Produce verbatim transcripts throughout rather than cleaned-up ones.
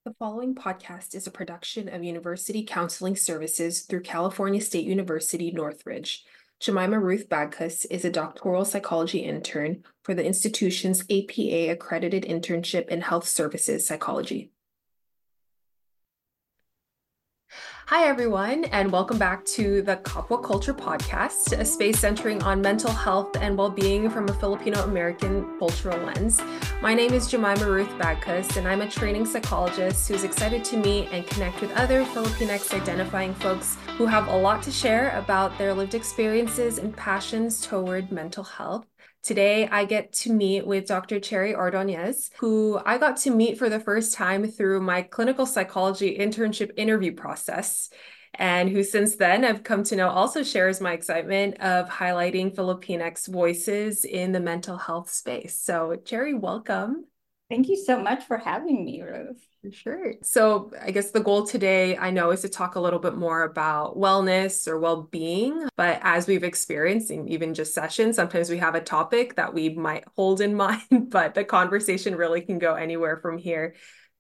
The following podcast is a production of University Counseling Services through California State University, Northridge. Jemima Ruth Bagkus is a doctoral psychology intern for the institution's A P A-accredited internship in health services psychology. Hi, everyone, and welcome back to the Kapwa Culture Podcast, a space centering on mental health and well-being from a Filipino-American cultural lens. My name is Jemima Ruth Bagkus, and I'm a training psychologist who's excited to meet and connect with other Filipinx-identifying folks who have a lot to share about their lived experiences and passions toward mental health. Today, I get to meet with Doctor Cherry Ordonez, who I got to meet for the first time through my clinical psychology internship interview process, and who since then I've come to know also shares my excitement of highlighting Filipinx voices in the mental health space. So, Cherry, welcome. Thank you so much for having me, Ruth. Sure. So I guess the goal today, I know, is to talk a little bit more about wellness or well-being. But as we've experienced in even just sessions, sometimes we have a topic that we might hold in mind, but the conversation really can go anywhere from here.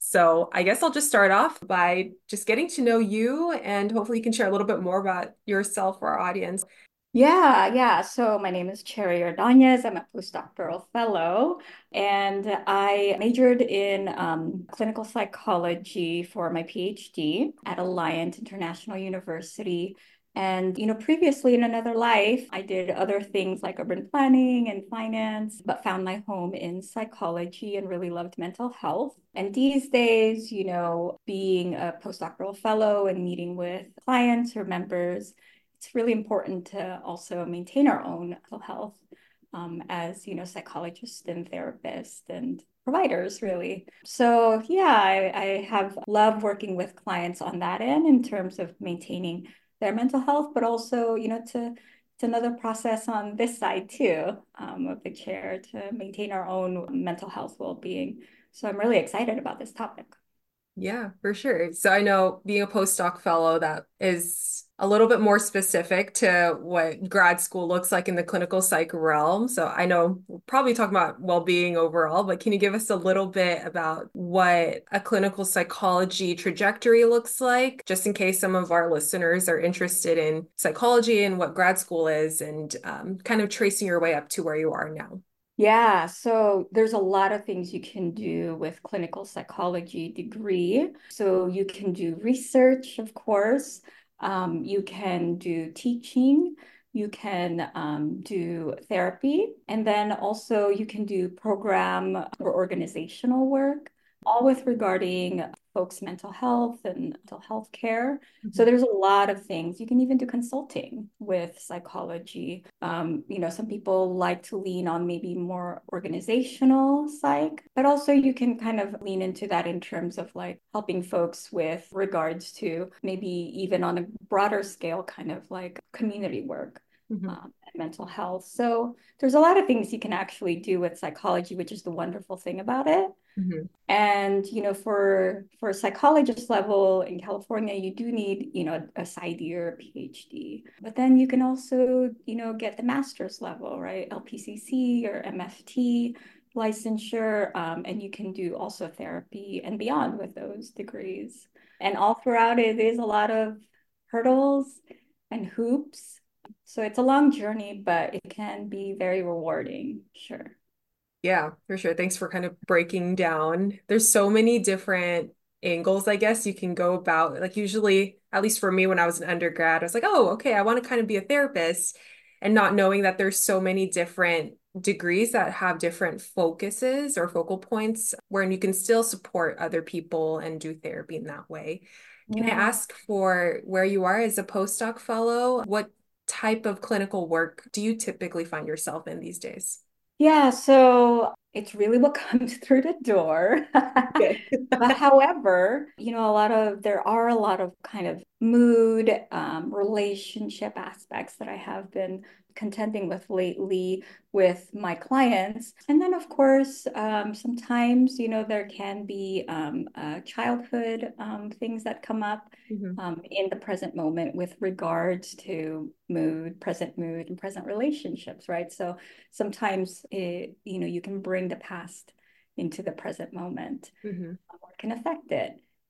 So I guess I'll just start off by just getting to know you, and hopefully you can share a little bit more about yourself for our audience. Yeah, yeah. So my name is Cherry Ordonez. I'm a postdoctoral fellow, and I majored in um, clinical psychology for my PhD at Alliant International University. And, you know, previously in another life, I did other things like urban planning and finance, but found my home in psychology and really loved mental health. And these days, you know, being a postdoctoral fellow and meeting with clients or members, it's really important to also maintain our own mental health um, as, you know, psychologists and therapists and providers, really. So yeah, I, I have loved working with clients on that end in terms of maintaining their mental health, but also, you know, to it's another process on this side too, um, of the chair to maintain our own mental health well-being. So I'm really excited about this topic. Yeah, for sure. So I know being a postdoc fellow, that is a little bit more specific to what grad school looks like in the clinical psych realm. So I know we're probably talking about well-being overall, but can you give us a little bit about what a clinical psychology trajectory looks like, just in case some of our listeners are interested in psychology and what grad school is, and um, kind of tracing your way up to where you are now? Yeah, so there's a lot of things you can do with clinical psychology degree. So you can do research, of course. Um, you can do teaching. You can um, do therapy. And then also you can do program or organizational work, all with regarding folks' mental health and mental health care. So there's a lot of things. You can even do consulting with psychology. Um, you know, some people like to lean on maybe more organizational psych, but also you can kind of lean into that in terms of like helping folks with regards to maybe even on a broader scale, kind of like community work. Mhm. Um, and mental health. So there's a lot of things you can actually do with psychology, which is the wonderful thing about it. Mhm. And, you know, for for a psychologist level in California, you do need, you know, a side year PhD. But then you can also, you know, get the master's level, right? L P C C or M F T licensure, um, and you can do also therapy and beyond with those degrees. And all throughout it is a lot of hurdles and hoops. So it's a long journey, but it can be very rewarding, sure. Yeah, for sure. Thanks for kind of breaking down. There's so many different angles, I guess, you can go about. Like usually, at least for me when I was an undergrad, I was like, oh, okay, I want to kind of be a therapist, and not knowing that there's so many different degrees that have different focuses or focal points where you can still support other people and do therapy in that way. Can I Yeah. ask for where you are as a postdoc fellow? What type of clinical work do you typically find yourself in these days? Yeah, so it's really what comes through the door. Okay. But however, you know, a lot of there are a lot of kind of mood, um, relationship aspects that I have been contending with lately with my clients. And then, of course, um, sometimes, you know, there can be um, uh, childhood um, things that come up Mhm. um, in the present moment with regards to mood, present mood, and present relationships, right? So sometimes it, you know, you can bring the past into the present moment Mhm. or can affect it.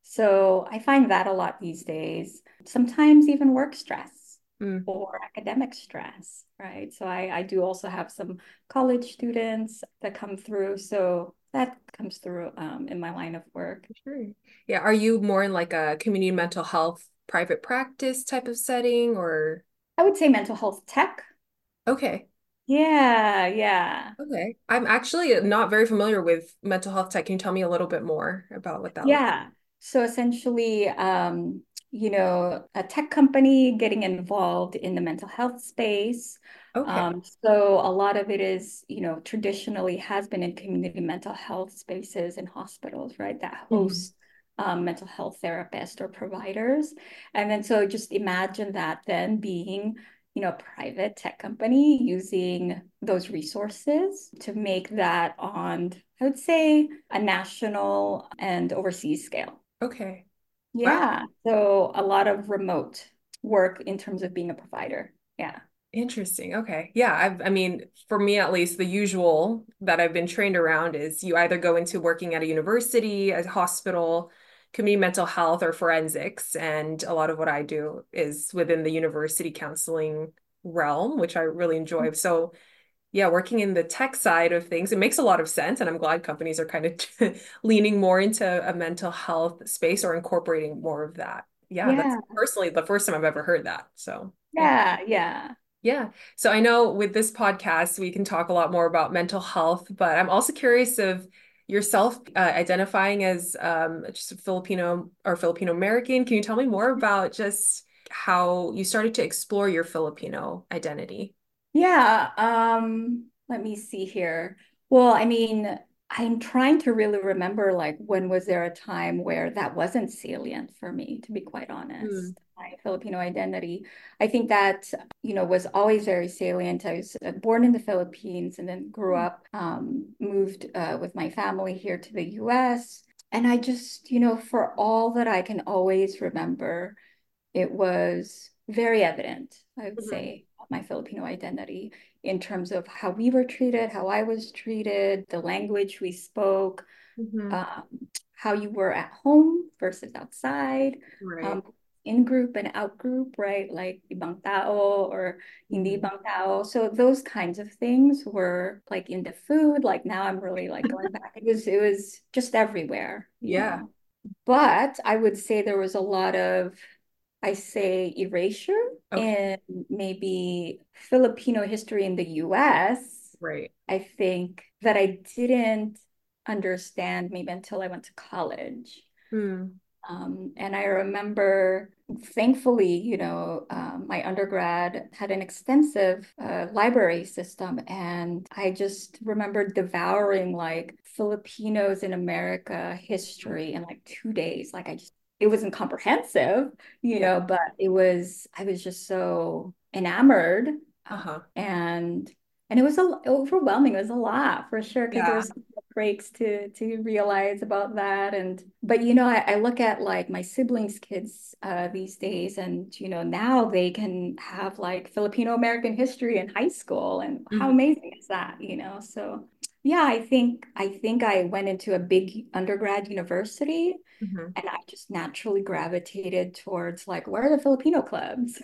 So I find that a lot these days. Sometimes even work stress Mm, or academic stress, right? So I, I do also have some college students that come through. So that comes through um, in my line of work. sure. Yeah. Are you more in like a community mental health private practice type of setting or? I would say mental health tech. Okay. Yeah, yeah. Okay. I'm actually not very familiar with mental health tech. Can you tell me a little bit more about what that looks Yeah. So essentially, um, you know, a tech company getting involved in the mental health space. like? Okay. Um, so a lot of it is, you know, traditionally has been in community mental health spaces and hospitals, right, that Mhm. host um, mental health therapists or providers. And then so just imagine that then being, you know, a private tech company using those resources to make that on, I would say, a national and overseas scale. Okay. Wow. Yeah. So a lot of remote work in terms of being a provider. Yeah. Interesting. Okay. Yeah. I've, I mean, for me at least, the usual that I've been trained around is you either go into working at a university, a hospital, community mental health, or forensics. And a lot of what I do is within the university counseling realm, which I really enjoy. So, yeah, working in the tech side of things, it makes a lot of sense. And I'm glad companies are kind of leaning more into a mental health space or incorporating more of that. Yeah, that's Yeah. personally the first time I've ever heard that. So, Yeah. Yeah. yeah. So I know with this podcast, we can talk a lot more about mental health, but I'm also curious of yourself uh, identifying as um, just a Filipino or Filipino American. Can you tell me more about just how you started to explore your Filipino identity? Yeah, um, let me see here. Well, I mean, I'm trying to really remember like when was there a time where that wasn't salient for me, to be quite Hmm. honest. My Filipino identity. I think that, you know, was always very salient. I was uh, born in the Philippines and then grew up, um, moved uh, with my family here to the U S. And I just, you know, for all that I can always remember, it was very evident, I would Mhm. say, my Filipino identity in terms of how we were treated, how I was treated, the language we spoke, Mhm. um, how you were at home versus outside, Right. um, in group and out group, right? Like ibang tao or hindi Mhm. ibang tao. So those kinds of things were like in the food. Like now I'm really like going back. It was it was just everywhere, you Yeah. know. But I would say there was a lot of, I say, erasure Okay. in maybe Filipino history in the U S. Right. I think that I didn't understand maybe until I went to college. Hmm. Um, and I remember, thankfully, you know, um, my undergrad had an extensive uh, library system, and I just remember devouring like Filipinos in America history in like two days. Like I just, it wasn't comprehensive, you Yeah. know, but it was, I was just so enamored, uh, Uh-huh. and and it was a, overwhelming. It was a lot for sure because there Yeah. was breaks to to realize about that. And but you know, I, I look at like my siblings' kids uh, these days, and you know, now they can have like Filipino American history in high school, and how Mhm. amazing is that, you know? So yeah, I think I think I went into a big undergrad university, Mhm. and I just naturally gravitated towards like where are the Filipino clubs?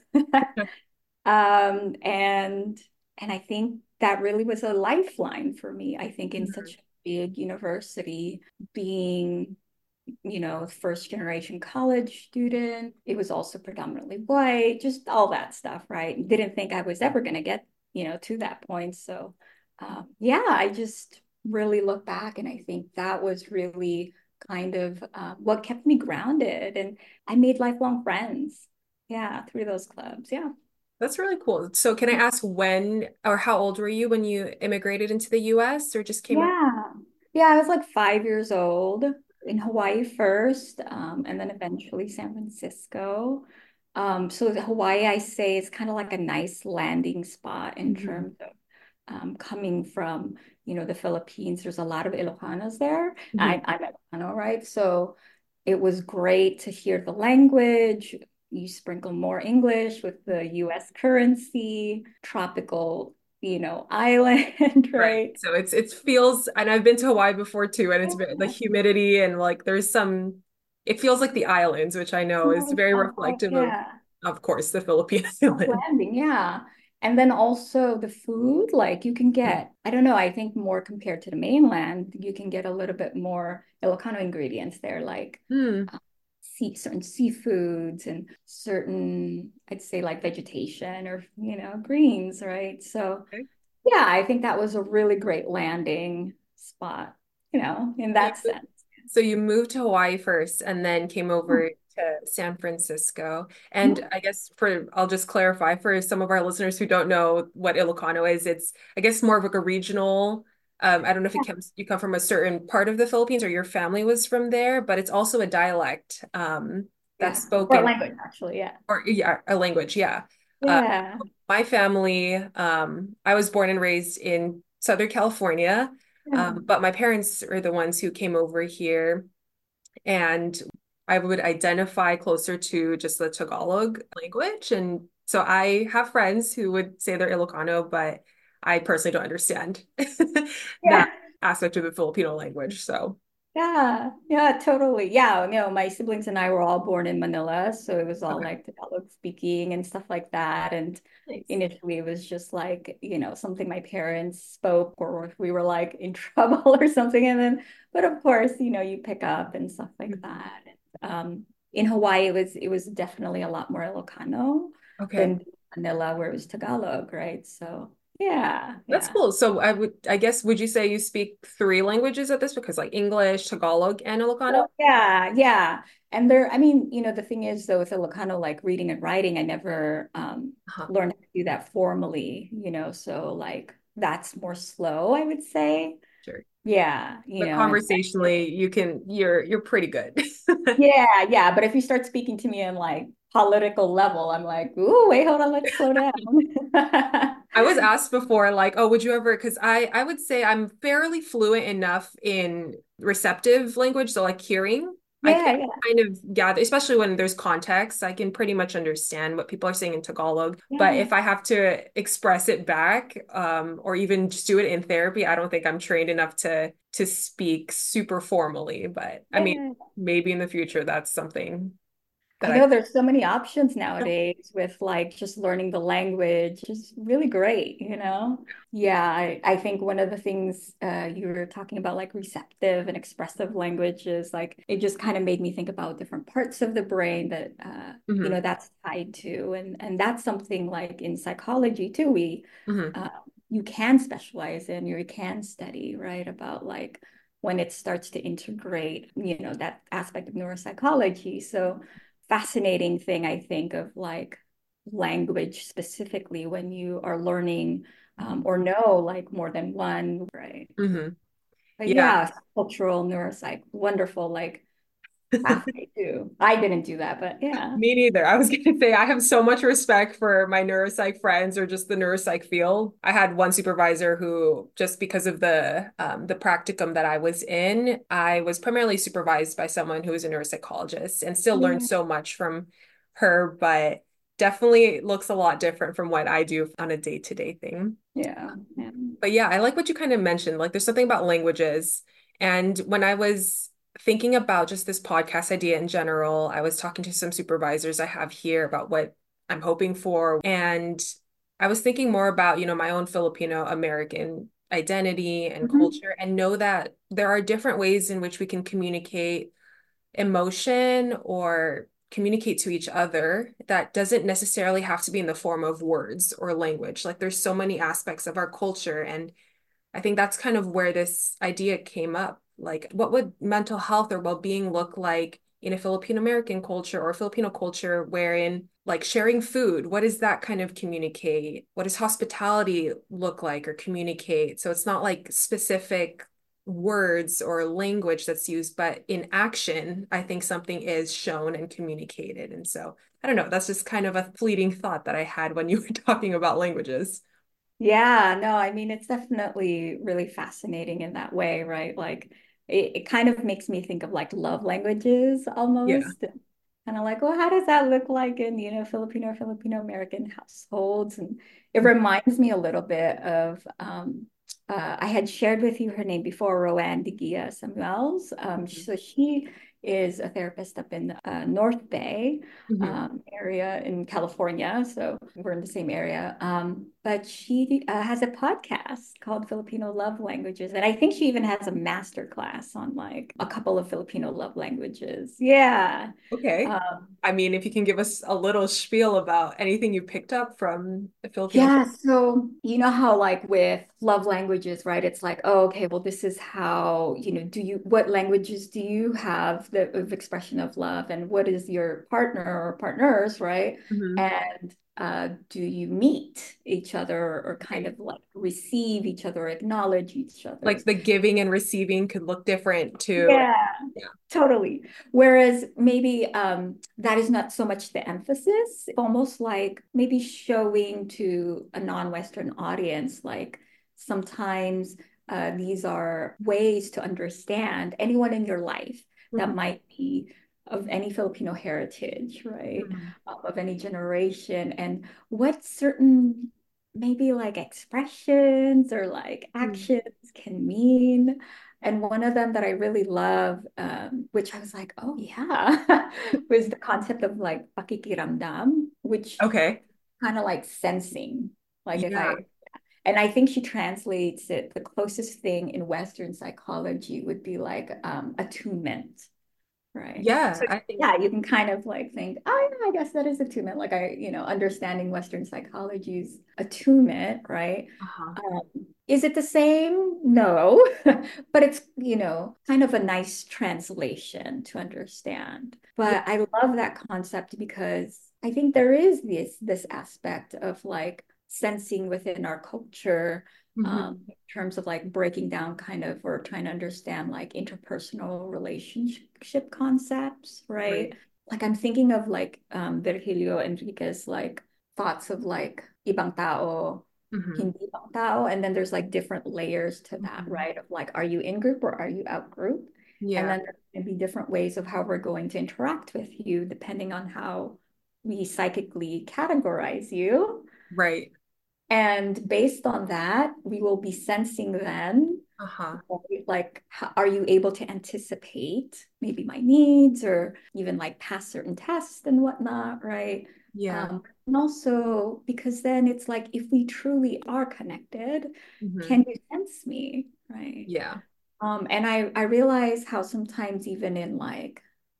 Um, and and I think that really was a lifeline for me. I think in Mhm. such a big university, being, you know, first generation college student, it was also predominantly white, just all that stuff, right? Didn't think I was ever going to get, you know, to that point. So, um, yeah, I just really look back and I think that was really kind of uh, what kept me grounded. And I made lifelong friends. Yeah, through those clubs. Yeah. That's really cool. So can I ask when or how old were you when you immigrated into the U S or just came over? Yeah. Yeah, I was like five years old in Hawaii first, um, and then eventually San Francisco. Um, so the Hawaii, I say, is kind of like a nice landing spot in Mhm. terms of um, coming from, you know, the Philippines. There's a lot of Ilocanos there. Mhm. I, I'm Ilocano, right? So it was great to hear the language. You sprinkle more English with the U S currency, tropical, you know, island, Right. right? So it's it feels, and I've been to Hawaii before too, and it's been the humidity and like there's some. it feels like the islands, which I know is Oh, very oh, oh, reflective of, yeah. of course, the Philippine island. Landing, yeah. And then also the food, like you can get, I don't know, I think more compared to the mainland, you can get a little bit more Ilocano ingredients there, like Hmm. uh, sea, certain seafoods and certain, I'd say like vegetation or, you know, greens, right? So Okay. yeah, I think that was a really great landing spot, you know, in You that sense. So you moved to Hawaii first and then came over to San Francisco. And I guess for, I'll just clarify for some of our listeners who don't know what Ilocano is, it's, I guess, more of like a regional, um, I don't know if it comes, you come from a certain part of the Philippines or your family was from there, but it's also a dialect um, that's Yeah. Or spoken, language, actually. Yeah. or yeah, a language, yeah. Uh, Yeah. my family, um, I was born and raised in Southern California, Yeah. um, but my parents are the ones who came over here, and I would identify closer to just the Tagalog language. And so I have friends who would say they're Ilocano, but I personally don't understand that Yeah. aspect of the Filipino language. So, Yeah, yeah, totally. Yeah, you know, my siblings and I were all born in Manila, so it was all okay, like Tagalog speaking and stuff like that. And nice. initially, it was just like, you know, something my parents spoke, or if we were like in trouble or something. And then, but of course, you know, you pick up and stuff like Mhm. that. Um, in Hawaii, it was it was definitely a lot more Ilocano Okay. than Manila, where it was Tagalog, right? So yeah, That's yeah. cool. So I would, I guess, would you say you speak three languages at this? Because like English, Tagalog, and Ilocano? Well, yeah, yeah. And there, I mean, you know, the thing is though, with Ilocano, like reading and writing, I never um Uh-huh. learned how to do that formally, you know, so like that's more slow, I would say. Sure. Yeah, you But know, and conversationally, you can, you're, you're pretty good. yeah, yeah. But if you start speaking to me in like political level, I'm like, ooh, wait, hold on, let's slow down. I was asked before, like, oh, would you ever? Because I, I would say I'm fairly fluent enough in receptive language, so like hearing. I can Yeah, yeah, kind of gather, especially when there's context, I can pretty much understand what people are saying in Tagalog. But yeah. if I have to express it back, um, or even just do it in therapy, I don't think I'm trained enough to to speak super formally. But I mean, Yeah. maybe in the future that's something that I I. know there's so many options nowadays with like just learning the language, is really great, you know? Yeah, I, I think one of the things uh, you were talking about, like receptive and expressive languages, like it just kind of made me think about different parts of the brain that uh, you Mhm, know, that's tied to. And and that's something like in psychology too, we mhm. uh, you can specialize in, you can study, right? About like when it starts to integrate, you know, that aspect of neuropsychology. So fascinating thing, I think, of like language specifically when you are learning um, or know like more than one, right? Mhm. But Yeah. yeah, cultural neuropsych, wonderful, like pathway too. I didn't do that, but yeah. Me neither. I was gonna say I have so much respect for my neuropsych friends or just the neuropsych field. I had one supervisor who, just because of the um, the practicum that I was in, I was primarily supervised by someone who was a neuropsychologist and still learned Yeah, so much from her, but definitely looks a lot different from what I do on a day-to-day thing. yeah, yeah. But yeah, I like what you kind of mentioned. Like there's something about languages. And when I was thinking about just this podcast idea in general, I was talking to some supervisors I have here about what I'm hoping for. And I was thinking more about, you know, my own Filipino American identity and Mhm. culture, and know that there are different ways in which we can communicate emotion or communicate to each other that doesn't necessarily have to be in the form of words or language. Like there's so many aspects of our culture, and I think that's kind of where this idea came up. Like, what would mental health or well-being look like in a Filipino American culture or Filipino culture wherein like sharing food, what does that kind of communicate? What does hospitality look like or communicate? So it's not like specific words or language that's used, but in action, I think something is shown and communicated. And so I don't know, that's just kind of a fleeting thought that I had when you were talking about languages. Yeah, no, I mean, it's definitely really fascinating in that way, right? Like it, it kind of makes me think of like love languages Yeah. almost. Kind of like, well, how does that look like in, you know, Filipino or Filipino American households? And it reminds me a little bit of um uh, I had shared with you her name before, Roanne de Guia Samuels. Um, Mhm. so she is a therapist up in uh, North Bay Mhm. um, area in California. So we're in the same area. Um, but she uh, has a podcast called Filipino Love Languages. And I think she even has a master class on like a couple of Filipino love languages. Yeah. Okay. Um, I mean, if you can give us a little spiel about anything you picked up from the Filipino. Yeah, so you know how like with love languages, right? It's like, oh, okay, well, this is how, you know, do you what languages do you have the of expression of love and what is your partner or partners, right? Mhm. And uh do you meet each other or kind Right. of like receive each other, acknowledge each Like other's the giving and receiving could look different too. yeah, Yeah. totally. Whereas maybe um, that is not so much the emphasis, almost like maybe showing to a non-Western audience, like sometimes uh, these are ways to understand anyone in your life that Mhm. might be of any Filipino heritage, right? Mhm. Um, of any generation, and what certain maybe like expressions or like Mhm. actions can mean. And one of them that I really love, um, which I was like, oh yeah, was the concept of like pakikiramdam, which Okay. kind of like sensing. Like if Yeah. I, and I think she translates it, the closest thing in Western psychology would be like um, attunement. Right. Yeah. So I think. yeah, you can kind of like think, oh yeah, I guess that is attunement. Like I, you know, understanding Western psychology's attunement, right? Uh-huh. Um, is it the same? No, but it's, you know, kind of a nice translation to understand. Yeah. But I love that concept because I think there is this this aspect of like sensing within our culture um, Mhm. in terms of like breaking down kind of or trying to understand like interpersonal relationship concepts, right? Right. Like I'm thinking of like um, Virgilio Enriquez like thoughts of like ibang tao, Mhm. hindi ibang tao, and then there's like different layers to that, Mhm. right? Of like, are you in group or are you out group? And Yeah. then there can be different ways of how we're going to interact with you depending on how we psychically categorize you. Right. And based on that, we will be sensing then, Uh-huh. like, how, are you able to anticipate maybe my needs or even like pass certain tests and whatnot, right? Yeah. Um, and also because then it's like, if we truly are connected, Mhm. can you sense me, right? Yeah. Um, and I I realize how sometimes even in like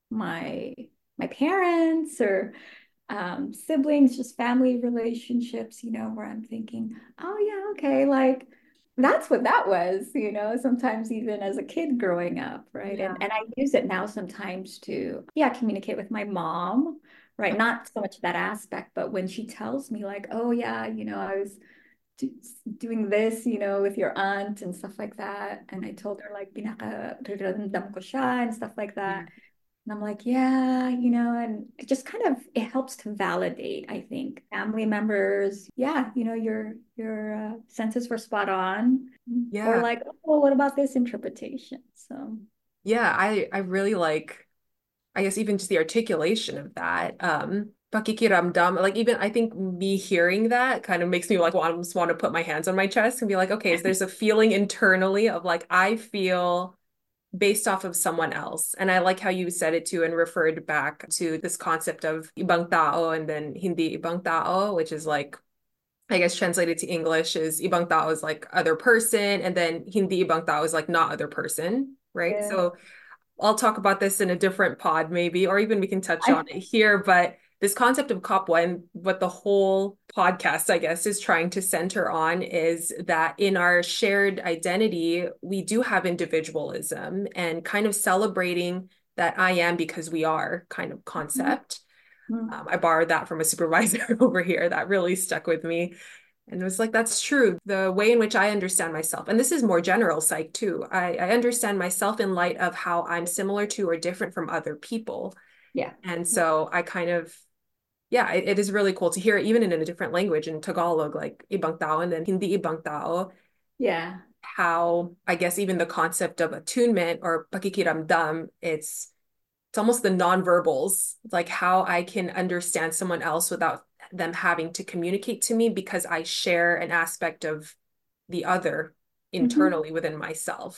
my my parents or um, siblings, just family relationships, you know, where I'm thinking, oh, yeah, okay, like that's what that was, you know, sometimes even as a kid growing up, right? Yeah. And and I use it now sometimes to, yeah, communicate with my mom, right? Not so much that aspect, but when she tells me, like, oh, yeah, you know, I was do, doing this, you know, with your aunt and stuff like that. And I told her, like, pinaka ko siya and stuff like Yeah. that. And I'm like, yeah, you know, and it just kind of it helps to validate, I think, family members. Yeah, you know, your your uh, senses were spot on. Or Yeah. like, oh, what about this interpretation? So Yeah. I I really like, I guess even just the articulation of that. Um, pakikiramdam, like even I think me hearing that kind of makes me like want, just want to put my hands on my chest and be like, okay, so there's a feeling internally of like I feel based off of someone else. And I like how you said it too and referred back to this concept of ibang tao and then hindi ibang tao, which is like, I guess translated to English is ibang tao is like other person, and then hindi ibang tao is like not other person, right? yeah, So I'll talk about this in a different pod, maybe, or even we can touch I on it here. But this concept of Kapwa and what the whole podcast, I guess, is trying to center on is that in our shared identity, we do have individualism and kind of celebrating that I am because we are kind of concept. Um, I borrowed that from a supervisor over here that really stuck with me. And it was like, that's true. The way in which I understand myself, and this is more general psych too. I, I understand myself in light of how I'm similar to or different from other people. yeah, And so I kind of, yeah, it, it is really cool to hear it even in a different language in Tagalog, like ibang tao and then hindi ibang tao, yeah. how I guess even the concept of attunement or pakikiramdam, it's it's almost the nonverbals, like how I can understand someone else without them having to communicate to me because I share an aspect of the other Mhm. internally within myself.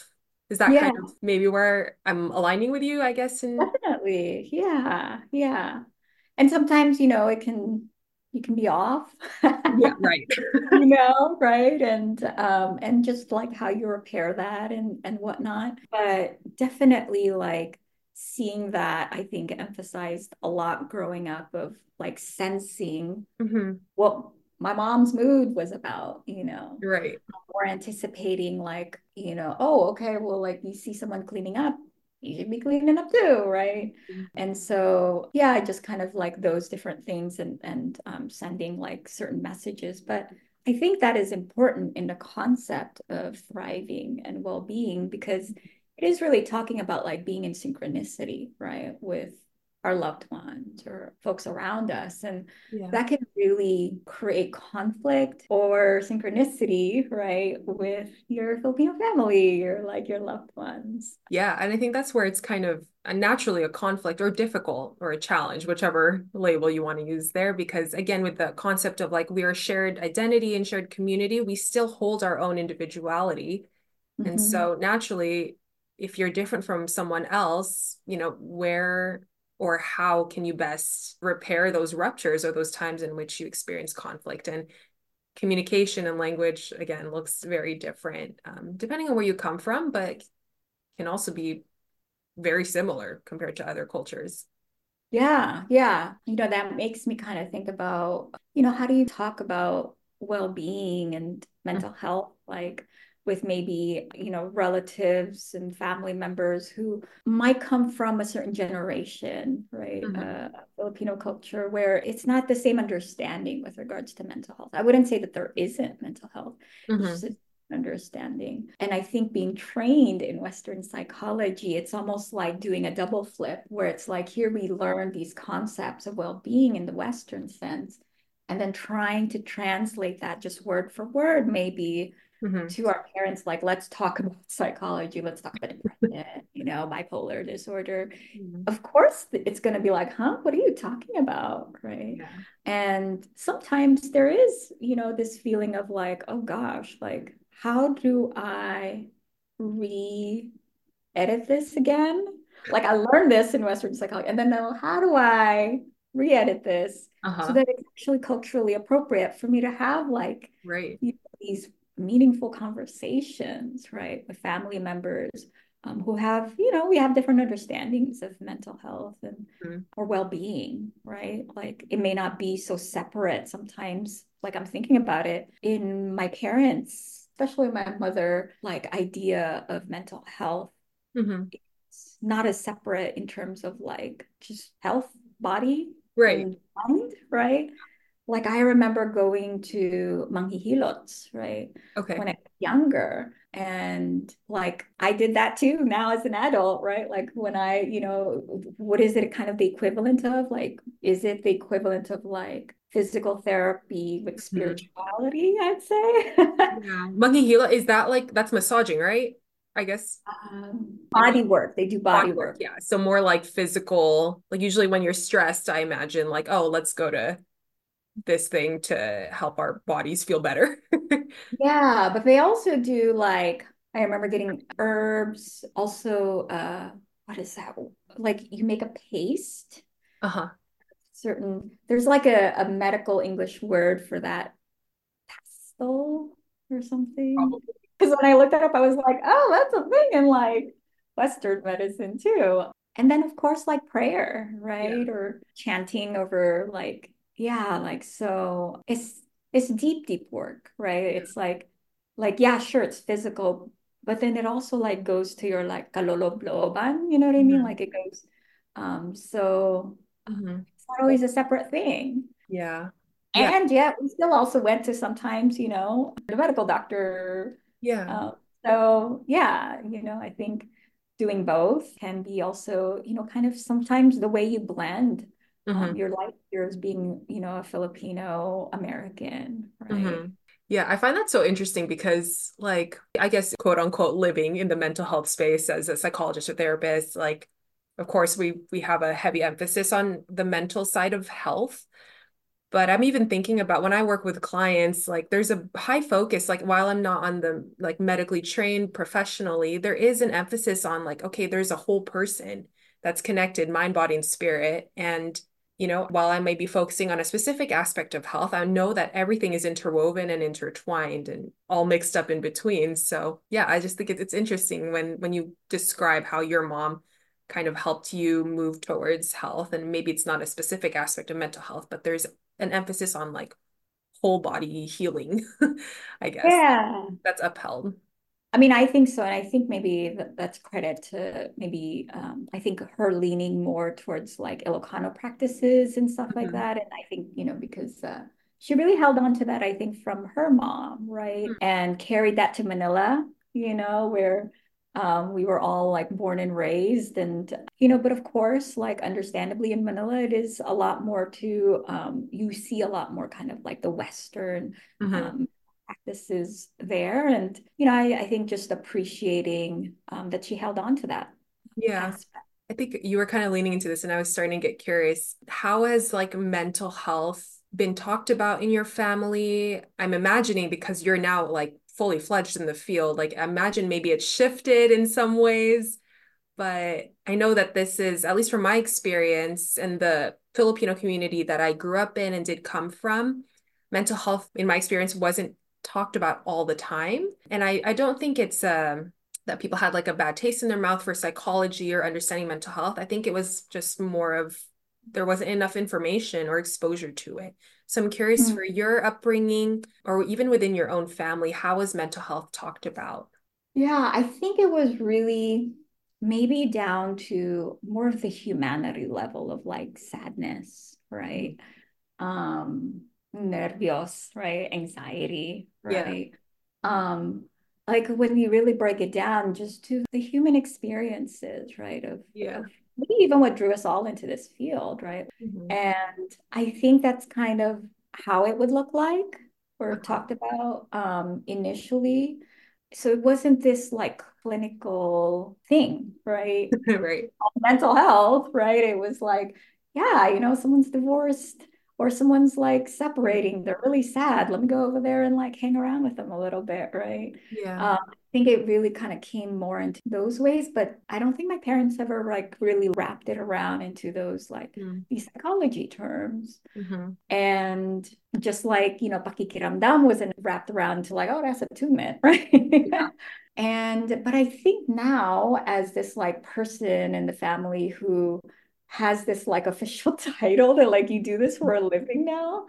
Is that kind Yeah, of maybe where I'm aligning with you, I guess? In definitely. Yeah, yeah. And sometimes, you know, it can you can be off. yeah, right. You know, right? And um and just like how you repair that and and whatnot. But definitely like seeing that I think emphasized a lot growing up of like sensing Hmm. what my mom's mood was about, you know, Right. or anticipating like, you know, oh, okay, well, like you see someone cleaning up, you should be cleaning up too, right? And so, yeah, just kind of like those different things and and um, sending like certain messages. But I think that is important in the concept of thriving and well-being because it is really talking about like being in synchronicity, right, with our loved ones or folks around us. And Yeah. that can really create conflict or synchronicity, right, with your Filipino family or like your loved ones. Yeah, and I think that's where it's kind of a, naturally a conflict or difficult or a challenge, whichever label you want to use there. Because again, with the concept of like we are shared identity and shared community, we still hold our own individuality. And Mhm. so naturally, if you're different from someone else, you know, where or how can you best repair those ruptures or those times in which you experience conflict? And communication and language, again, looks very different, um, depending on where you come from, but can also be very similar compared to other cultures. Yeah, yeah. You know, that makes me kind of think about, you know, how do you talk about well-being and mental health, like with maybe, you know, relatives and family members who might come from a certain generation, right? Mm-hmm. Uh, Filipino culture where it's not the same understanding with regards to mental health. I wouldn't say that there isn't mental health. It's Mm-hmm. just understanding. And I think being trained in Western psychology, it's almost like doing a double flip where it's like here we learn these concepts of well-being in the Western sense, and then trying to translate that just word for word, maybe Mm-hmm. to our parents, like, let's talk about psychology, let's talk about depression, you know, bipolar disorder. Mm-hmm. Of course, it's going to be like, huh, what are you talking about? Right. Yeah. And sometimes there is, you know, this feeling of like, oh gosh, like, how do I re edit this again? Like, I learned this in Western psychology, and then now, how do I re edit this so Uh-huh. that it's actually culturally appropriate for me to have like Right. you know, these meaningful conversations, right, with family members um, who have, you know, we have different understandings of mental health and Mm-hmm. or well-being, right? Like it may not be so separate sometimes. Like I'm thinking about it in my parents, especially my mother, like idea of mental health. Mm-hmm. It's not as separate in terms of like just health, body, Right. and mind, right? Like I remember going to Manghihilots, right? Okay. When I was younger. And like I did that too now as an adult, right? Like when I, you know, what is it kind of the equivalent of? Like, is it the equivalent of like physical therapy with Mm-hmm. spirituality, I'd say? Yeah. Monkey Hila, is that like that's massaging, right? I guess. Um, Like body work. They do body body work, work. yeah. So more like physical, like usually when you're stressed, I imagine like, oh, let's go to this thing to help our bodies feel better. Yeah, but they also do like I remember getting herbs, also uh what is that? Like you make a paste, Uh-huh. certain there's like a, a medical English word for that, pestle or something. Probably. Because when I looked that up, I was like, oh, that's a thing in like Western medicine too. And then of course like prayer, Yeah. right? Or chanting over like, yeah, like so it's it's deep, deep work, right? Yeah. It's like like, yeah, sure, it's physical, but then it also like goes to your like kalolobloban, you know what I mean? Mm-hmm. Like it goes um so Mm-hmm. it's not always a separate thing. Yeah. Yeah. And yeah, we still also went to sometimes, you know, the medical doctor. Yeah. Um, so yeah, you know, I think doing both can be also, you know, kind of sometimes the way you blend um, Mm-hmm. your life years being, you know, a Filipino American, Mm-hmm. right? Yeah, I find that so interesting because, like, I guess, quote unquote, living in the mental health space as a psychologist or therapist, like, of course, we we have a heavy emphasis on the mental side of health. But I'm even thinking about when I work with clients, like there's a high focus, like while I'm not on the like medically trained professionally, there is an emphasis on like, okay, there's a whole person that's connected, mind, body, and spirit. And, you know, while I may be focusing on a specific aspect of health, I know that everything is interwoven and intertwined and all mixed up in between. So yeah, I just think it's, it's interesting when when you describe how your mom kind of helped you move towards health. And maybe it's not a specific aspect of mental health, but there's an emphasis on like whole body healing, I guess, Yeah. that's upheld. I mean, I think so. And I think maybe that, that's credit to maybe, um, I think her leaning more towards like Ilocano practices and stuff like Mhm. that. And I think, you know, because uh, she really held on to that, I think, from her mom, right? And carried that to Manila, you know, where um, we were all like born and raised. And, you know, but of course, like understandably in Manila, it is a lot more to, um, you see a lot more kind of like the Western. Mhm. Um, practices there. And, you know, I, I think just appreciating um, that she held on to that Yeah. aspect. I think you were kind of leaning into this, and I was starting to get curious. How has like mental health been talked about in your family? I'm imagining because you're now like fully fledged in the field, like imagine maybe it's shifted in some ways. But I know that this is, at least from my experience and the Filipino community that I grew up in and did come from, mental health, in my experience, wasn't talked about all the time. And I, I don't think it's um, that people had like a bad taste in their mouth for psychology or understanding mental health. I think it was just more of there wasn't enough information or exposure to it. So I'm curious Mm. for your upbringing or even within your own family, how is mental health talked about? Yeah, I think it was really maybe down to more of the humanity level of like sadness, right? Um, nervios, right? Anxiety, Yeah. right? Um, like when you really break it down just to the human experiences, right? Of Yeah. of maybe even what drew us all into this field, right? Mhm. And I think that's kind of how it would look like or Uh-huh. talked about um, initially. So it wasn't this like clinical thing, right? Right. Mental health, right? It was like, yeah, you know, someone's divorced or someone's like separating. They're really sad. Let me go over there and like hang around with them a little bit, right? Yeah. Um, I think it really kind of came more into those ways, but I don't think my parents ever like really wrapped it around into those like these psychology terms. Mm-hmm. And just like, you know, pakikiramdam wasn't wrapped around to like, oh, that's attunement, right? Yeah. And, but I think now, as this like person in the family who has this like official title that like you do this for a living now,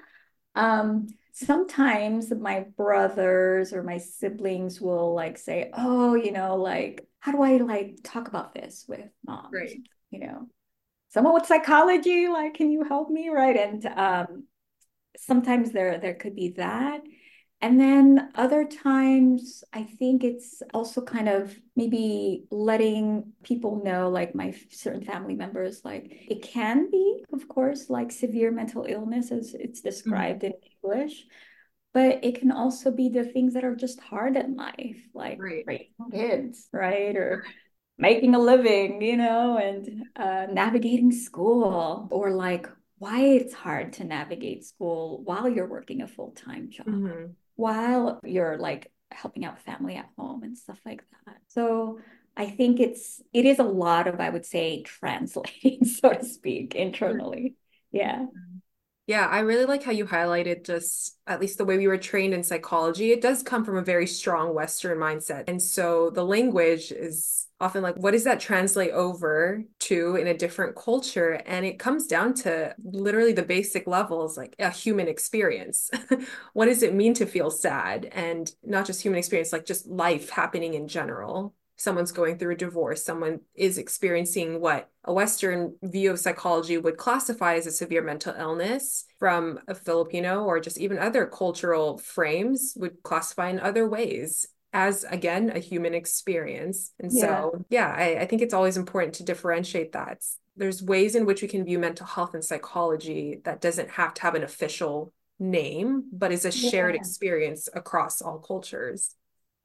um, sometimes my brothers or my siblings will like say, oh, you know, like, how do I like talk about this with mom or Right. something, you know? Someone with psychology, like, can you help me? Right. And um, sometimes there there could be that. And then other times, I think it's also kind of maybe letting people know, like my certain family members, like it can be, of course, like severe mental illness as it's Mhm. described in English, but it can also be the things that are just hard in life, like Right. raising kids, right? Or making a living, you know, and uh, navigating school, or like why it's hard to navigate school while you're working a full-time job, Hmm. while you're like helping out family at home and stuff like that. So I think it's it is a lot of, I would say, translating, so to speak, internally. Yeah. Yeah, I really like how you highlighted just at least the way we were trained in psychology. It does come from a very strong Western mindset. And so the language is often like, what does that translate over to in a different culture? And it comes down to literally the basic levels, like a human experience. What does it mean to feel sad? And not just human experience, like just life happening in general. Someone's going through a divorce, someone is experiencing what a Western view of psychology would classify as a severe mental illness from a Filipino or just even other cultural frames would classify in other ways as, again, a human experience. And Yeah. so, yeah, I, I think it's always important to differentiate that. There's ways in which we can view mental health and psychology that doesn't have to have an official name, but is a shared Yeah. experience across all cultures.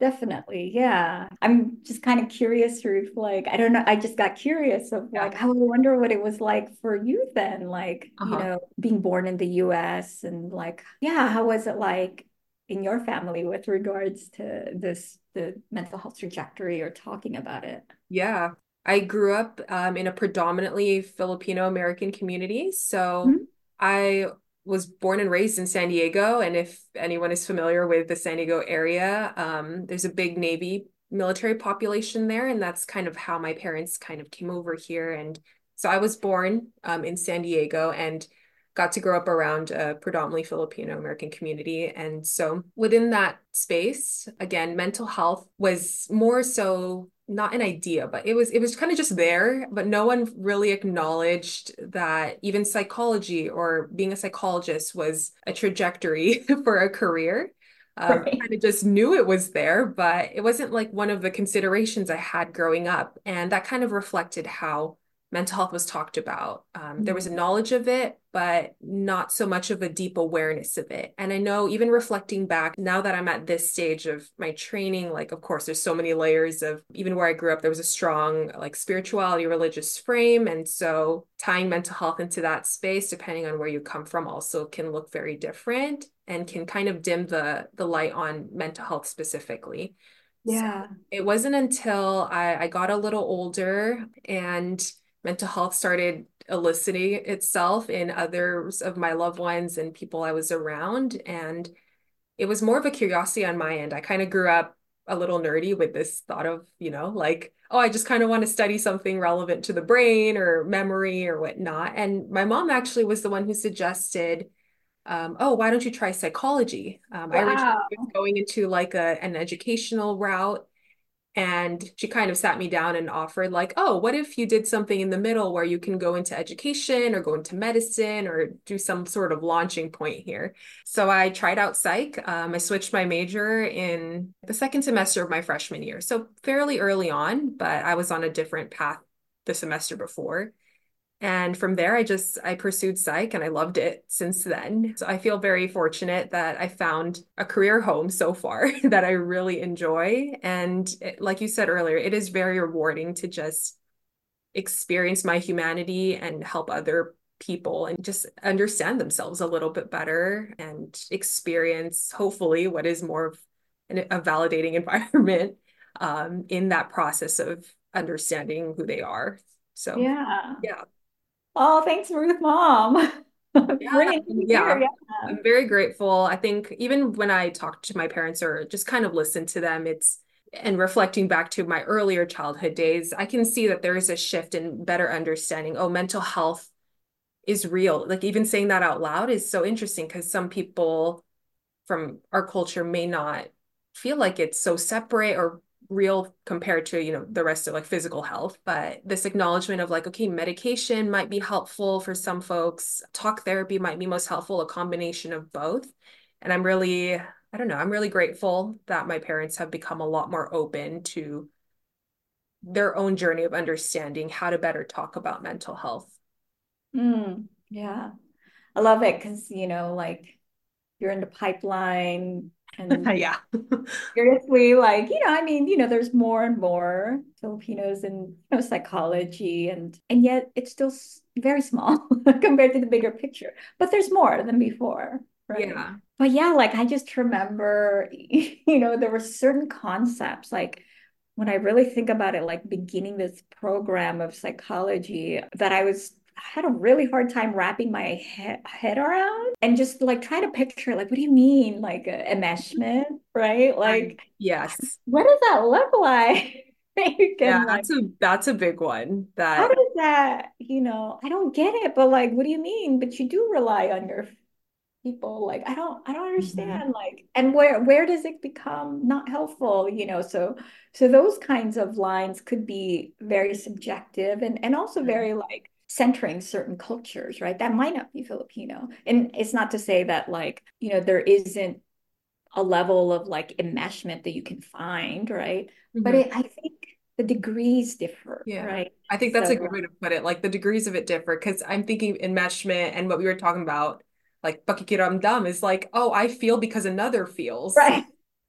Definitely. Yeah. I'm just kind of curious, Ruth. Like, I don't know. I just got curious of Yeah. like, I wonder what it was like for you then, like, you Uh-huh. know, being born in the U S and like, yeah, how was it like in your family with regards to this, the mental health trajectory or talking about it? Yeah. I grew up um, in a predominantly Filipino American community. So Mhm. I was born and raised in San Diego. And if anyone is familiar with the San Diego area, um, there's a big Navy military population there. And that's kind of how my parents kind of came over here. And so I was born um, in San Diego and got to grow up around a predominantly Filipino American community. And so within that space, again, mental health was more so not an idea, but it was it was kind of just there, but no one really acknowledged that even psychology or being a psychologist was a trajectory for a career. Um, I Right. kind of just knew it was there, but it wasn't like one of the considerations I had growing up. And that kind of reflected how mental health was talked about. Um, there was Mm. a knowledge of it, but not so much of a deep awareness of it. And I know even reflecting back now that I'm at this stage of my training, like, of course, there's so many layers of even where I grew up, there was a strong like spirituality, religious frame. And so tying mental health into that space, depending on where you come from, also can look very different and can kind of dim the the light on mental health specifically. So Yeah. it wasn't until I, I got a little older and mental health started eliciting itself in others of my loved ones and people I was around. And it was more of a curiosity on my end. I kind of grew up a little nerdy with this thought of, you know, like, oh, I just kind of want to study something relevant to the brain or memory or whatnot. And my mom actually was the one who suggested, um, oh, why don't you try psychology? Um, I originally Wow. was going into like a, an educational route. And she kind of sat me down and offered, like, oh, what if you did something in the middle where you can go into education or go into medicine or do some sort of launching point here? So I tried out psych. Um, I switched my major in the second semester of my freshman year. So fairly early on, but I was on a different path the semester before. And from there, I just I pursued psych and I loved it since then. So I feel very fortunate that I found a career home so far that I really enjoy. And it, like you said earlier, it is very rewarding to just experience my humanity and help other people and just understand themselves a little bit better and experience, hopefully, what is more of an, a validating environment um, in that process of understanding who they are. So, Yeah. yeah. Oh, thanks, Ruth, mom. Yeah, Brilliant to hear. yeah. Yeah. I'm very grateful. I think even when I talk to my parents or just kind of listen to them, it's and reflecting back to my earlier childhood days, I can see that there is a shift in better understanding. Oh, mental health is real. Like even saying that out loud is so interesting because some people from our culture may not feel like it's so separate or real compared to, you know, the rest of like physical health. But this acknowledgement of like, okay, medication might be helpful for some folks, talk therapy might be most helpful, a combination of both. And I'm really, I don't know, I'm really grateful that my parents have become a lot more open to their own journey of understanding how to better talk about mental health. Mm, yeah. I love it because, you know, like you're in the pipeline and Yeah. seriously, like, you know, I mean, you know, there's more and more Filipinos in, you know, psychology and and yet it's still s- very small compared to the bigger picture. But there's more than before, right? Yeah. But yeah, like I just remember, you know, there were certain concepts like when I really think about it, like beginning this program of psychology that I was I had a really hard time wrapping my he head around and just like try to picture like what do you mean like uh, enmeshment, right? Um, Like yes. what does that look like? You Yeah, can like that's a that's a big one how that does that, you know, I don't get it, but like what do you mean? But you do rely on your people like I don't I don't Mhm. understand like and where where does it become not helpful, you know, so so those kinds of lines could be very subjective and and also very like centering certain cultures, right, that might not be Filipino, and it's not to say that like you know there isn't a level of like enmeshment that you can find, right, but Mhm. it, I think the degrees differ, Yeah. right, I think that's a good so way to put it. Like the degrees of it differ because I'm thinking enmeshment and what we were talking about, like pakikiramdam is like, oh, I feel because another feels, right.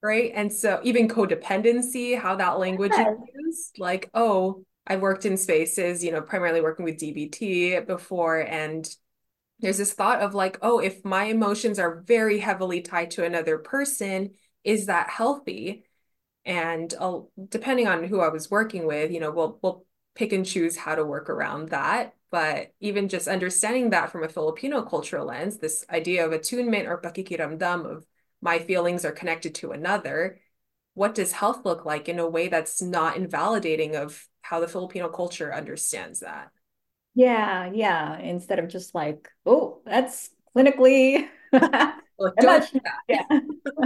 right? And so even codependency, how that language is Yes. used, like, oh, I've worked in spaces, you know, primarily working with D B T before, and there's this thought of like, oh, if my emotions are very heavily tied to another person, is that healthy? And uh, depending on who I was working with, you know, we'll we'll pick and choose how to work around that. But even just understanding that from a Filipino cultural lens, this idea of attunement or pakikiramdam of my feelings are connected to another, what does health look like in a way that's not invalidating of how the Filipino culture understands that? Yeah, yeah. Instead of just like, oh, that's clinically. Like, I'm don't not do sure. that. Yeah.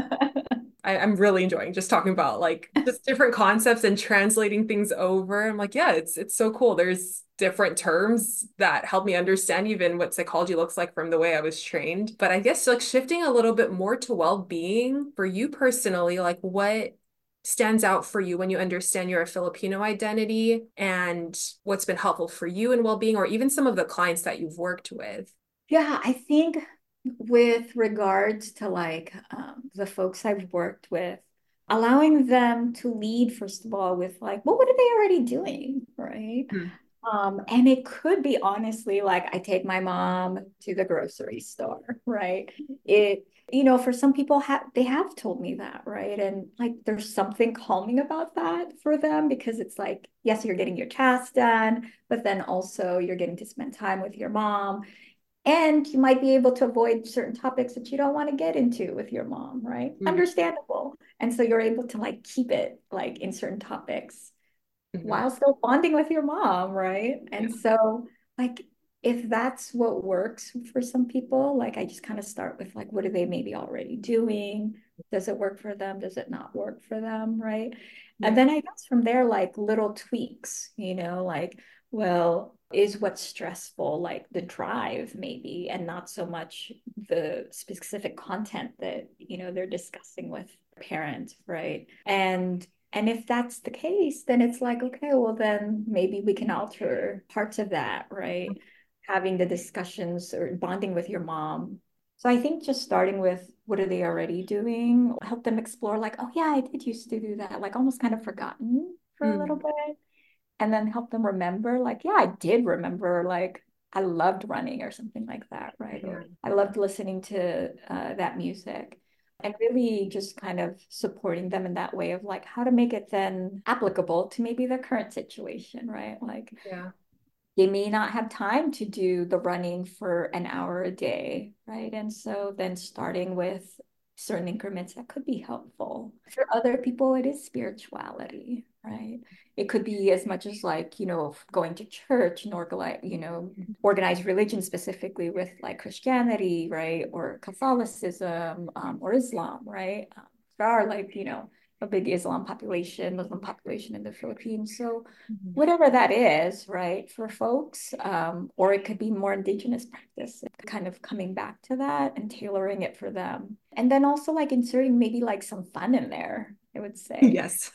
I, I'm really enjoying just talking about like just different concepts and translating things over. I'm like, yeah, it's it's so cool. There's different terms that help me understand even what psychology looks like from the way I was trained. But I guess like shifting a little bit more to well-being for you personally, like what stands out for you when you understand your Filipino identity and what's been helpful for you in well-being or even some of the clients that you've worked with? Yeah, I think with regards to like um, the folks I've worked with, allowing them to lead, first of all, with like, well, what are they already doing? Right. Hmm. Um, and it could be honestly like I take my mom to the grocery store, right? It, you know, for some people have they have told me that, right? And like there's something calming about that for them because it's like, yes, you're getting your tasks done, but then also you're getting to spend time with your mom. And you might be able to avoid certain topics that you don't want to get into with your mom, right? Hmm. Understandable. And so you're able to like keep it like in certain topics Hmm. while still bonding with your mom, right? Yeah. And so, like, if that's what works for some people, like, I just kind of start with, like, what are they maybe already doing? Does it work for them? Does it not work for them, right? And Yeah. then I guess from there, like, little tweaks, you know, like, well, is what's stressful, like the drive, maybe, and not so much the specific content that, you know, they're discussing with parents, right? And and if that's the case, then it's like, okay, well, then maybe we can alter parts of that, right? Having the discussions or bonding with your mom. So I think just starting with what are they already doing, help them explore, like, oh, yeah, I did used to do that, like almost kind of forgotten for a little Mm. bit. And then help them remember, like, yeah, I did remember, like, I loved running or something like that, right? Yeah. Or I loved listening to uh, that music and really just kind of supporting them in that way of like how to make it then applicable to maybe their current situation, right? Like Yeah. they may not have time to do the running for an hour a day, right? And so then starting with certain increments that could be helpful. For other people, it is spirituality, right? It could be as much as like, you know, going to church and organize, you know, organized religion specifically with like Christianity, right? Or Catholicism, um, or Islam, right? Um, there are like, you know, a big Islam population, Muslim population in the Philippines. So Mhm. whatever that is, right, for folks, um, or it could be more indigenous practice, kind of coming back to that and tailoring it for them. And then also like inserting maybe like some fun in there, I would say. Yes.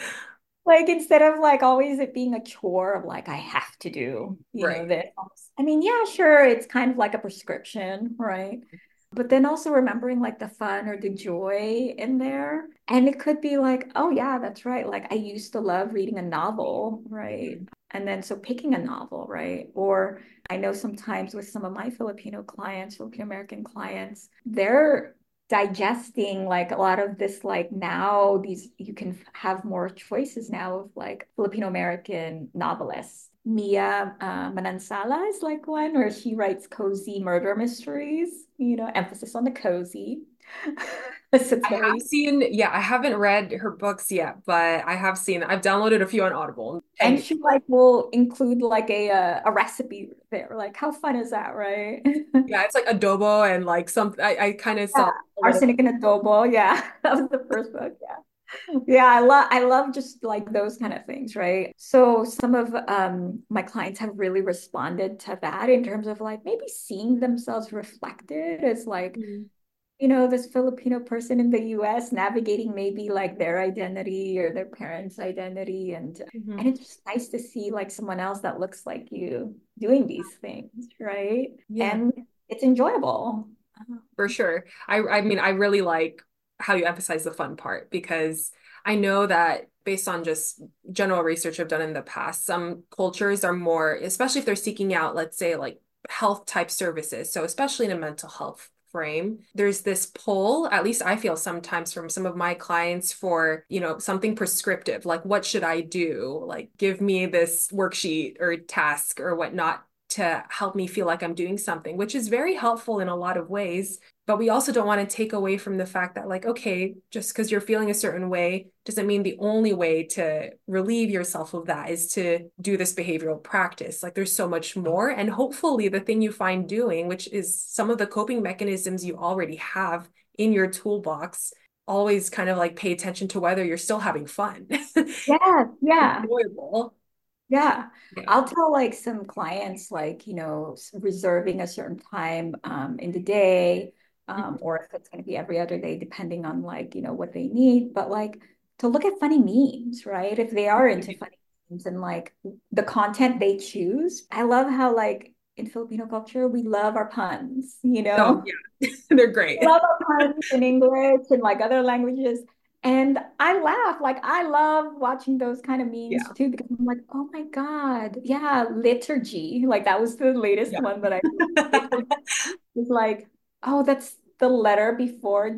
Like instead of like always it being a chore of like I have to do, you know, Right. this. I mean, yeah, sure, it's kind of like a prescription, right? But then also remembering like the fun or the joy in there. And it could be like, oh yeah, that's right. Like I used to love reading a novel, right? Mhm. And then so picking a novel, right? Or I know sometimes with some of my Filipino clients, Filipino American clients, they're digesting like a lot of this like now these you can have more choices now of like Filipino American novelists. Mia uh, Manansala is like one where she writes cozy murder mysteries, you know, emphasis on the cozy. So it's I have very, seen, yeah, I haven't read her books yet, but I have seen, I've downloaded a few on Audible. and And she like will include like a uh, a recipe there. Like how fun is that, right? yeah, it's like adobo and like some, I, I kind of Yeah, saw a little. arsenic and adobo. Yeah, that was the first book. Yeah. Yeah, I love I love just like those kind of things, right? So some of um my clients have really responded to that in terms of like maybe seeing themselves reflected as like, Mhm. you know, this Filipino person in the U S navigating maybe like their identity or their parents' identity and and Mhm. it's just nice to see like someone else that looks like you doing these things, right? Yeah, And it's enjoyable. for sure. I, I mean, I really like how you emphasize the fun part, because I know that based on just general research I've done in the past, some cultures are more, especially if they're seeking out, let's say, like health type services. So, especially in a mental health frame, there's this pull, at least I feel sometimes from some of my clients for, you know, something prescriptive, like what should I do? Like, give me this worksheet or task or whatnot to help me feel like I'm doing something, which is very helpful in a lot of ways. But we also don't want to take away from the fact that, like, okay, just because you're feeling a certain way doesn't mean the only way to relieve yourself of that is to do this behavioral practice. Like, there's so much more. And hopefully, the thing you find doing, which is some of the coping mechanisms you already have in your toolbox, always kind of like pay attention to whether you're still having fun. Yeah, yeah. Enjoyable. Yeah. Yeah. I'll tell like some clients like, you know, s- reserving a certain time um, in the day, um, Mhm. or if it's going to be every other day, depending on like, you know, what they need. But like to look at funny memes, right? If they are into funny memes and like the content they choose. I love how like in Filipino culture, we love our puns, you So, know? yeah, they're great. We love our puns in English and like other languages. And I laugh, like I love watching those kind of memes Yeah. too, because I'm like, oh my God, yeah, liturgy. Like that was the latest Yeah. one that I liturgy was like, oh, that's the letter before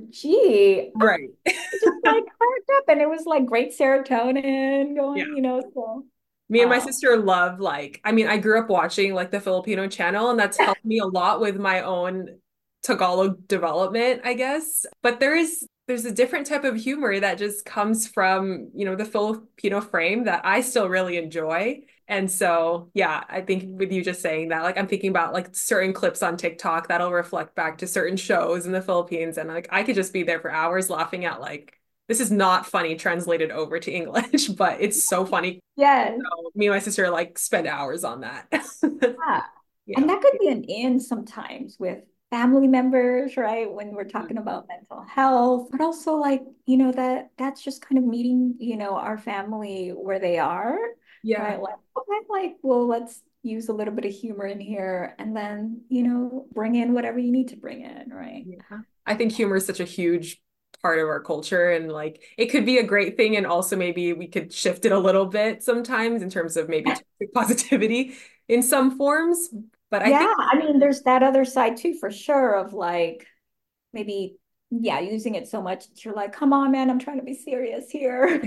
G. Ah, Right. it just like cracked up and it was like great serotonin Yeah. going, you know. So Me and my um sister love, like, I mean, I grew up watching like the Filipino channel, and that's helped me a lot with my own Tagalog development, I guess. But there is there's a different type of humor that just comes from, you know, the Filipino frame that I still really enjoy. And so, yeah, I think with you just saying that, like, I'm thinking about like certain clips on TikTok that'll reflect back to certain shows in the Philippines, and like I could just be there for hours laughing at like this is not funny translated over to English, but it's so funny. yes. So me and my sister like spend hours on that. Yeah. And Yeah. that could be an in sometimes with family members, right? When we're Mhm. talking about mental health, but also like, you know, that that's just kind of meeting, you know, our family where they are, Yeah. right? Like, okay, like, well, let's use a little bit of humor in here and then, you know, bring in whatever you need to bring in, right? Yeah. I think humor is such a huge part of our culture, and like it could be a great thing, and also maybe we could shift it a little bit sometimes in terms of maybe toxic positivity in some forms. But I Yeah, think I mean, there's that other side too, for sure, of like maybe, yeah, using it so much that you're like, come on, man, I'm trying to be serious here.